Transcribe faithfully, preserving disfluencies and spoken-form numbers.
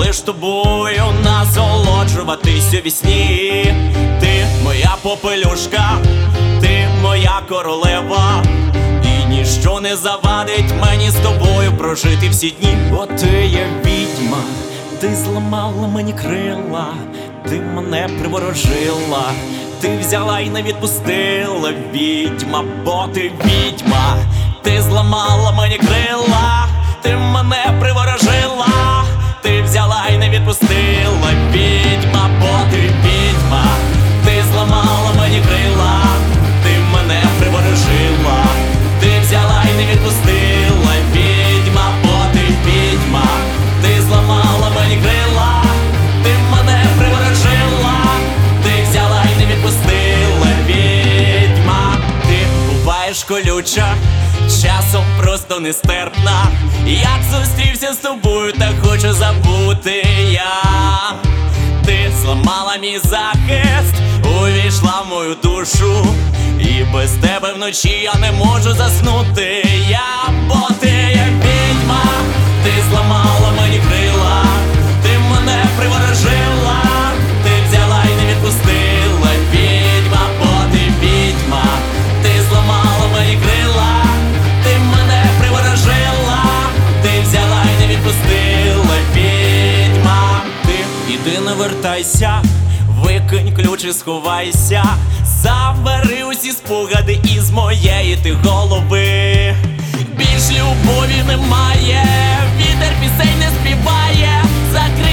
лиш тобою насолоджуватись у вісні. Ти моя попелюшка, ти моя королева, і ніщо не завадить мені з тобою прожити всі дні. Бо ти є відьма, ти зламала мені крила, ти мене приворожила, ти взяла і не відпустила, відьма, бо ти відьма. Ти зламала мені крила, ти мене приворожила, ти взяла і не відпустила, відьма, бо ти відьма. Ти зламала мені крила, ти мене приворожила, ти взяла і не відпустила, відьма, бо ти відьма. Ти зламала мені крила, ти мене приворожила, ти взяла і не відпустила, відьма. Ти буваєш колюча, часом просто нестерпна. Як зустрівся з тобою, так хочу забути я. Ти зламала мій захист, увійшла в мою душу, і без тебе вночі я не можу заснути я. Бо ти є відьма, ти зламала мені крила, ти мене приворожила, ти взяла і не відпустила, відьма, бо ти відьма. Ти зламала мені крила, ти мене приворожила, ти взяла і не відпустила, відьма. Ти іди не вертайся, викинь ключ і сховайся, забери усі спогади із моєї ти голови. Більш любові немає, вітер пісень не співає, закрий